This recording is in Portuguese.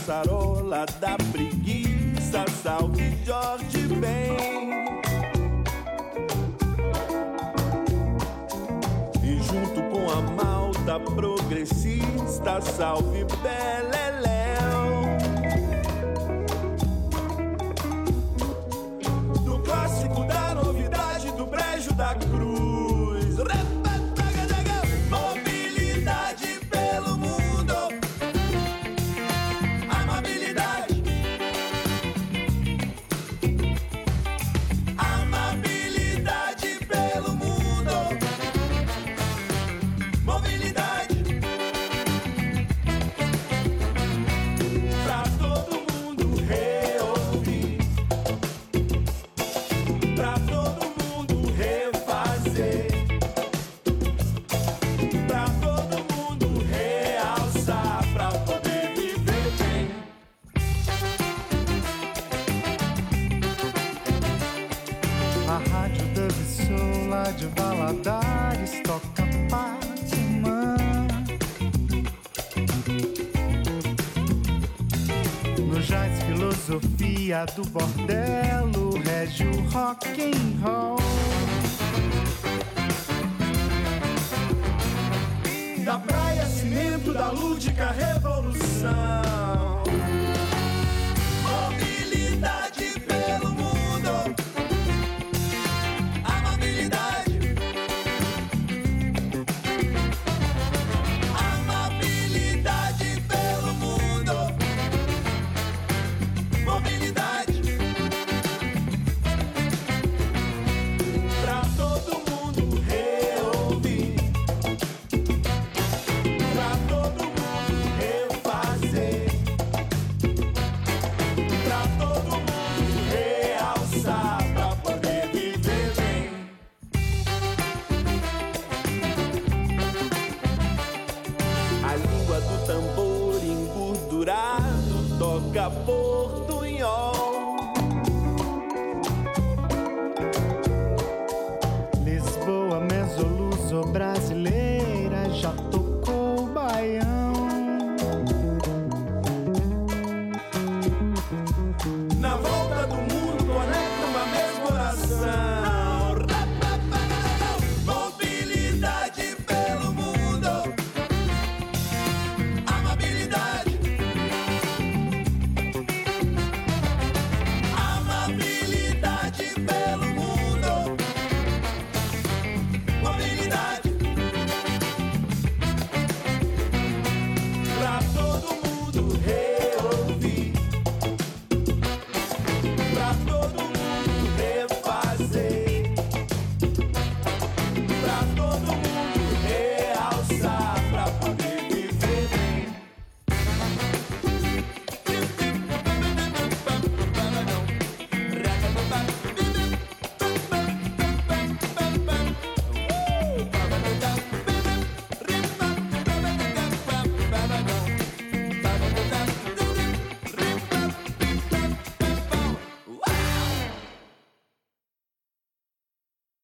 caçarola da preguiça, salve Jorge Ben. E junto com a malta progressista, salve Beleléu. Do clássico da novidade, do brejo da cruz. Mobilidade pelo mundo. Amabilidade. Amabilidade pelo mundo. Mobilidade. Pra todo mundo reouvir. Pra todo mundo refazer. Pra todo mundo realçar, pra poder viver bem. A rádio Dove Soul lá de Valadares toca paz humana. No jazz filosofia do bordelo rege o rock and roll. Da praia, cimento da lúdica revolução. Mobilidade pelo mundo. Amabilidade. Amabilidade pelo mundo. Mobilidade. Pra todo mundo reouvir. Pra todo mundo refazer. Pra todo mundo realçar, pra poder viver bem. A língua do tambor engordurado toca portunhol. Lisboa, mesoluso brasileira, já tô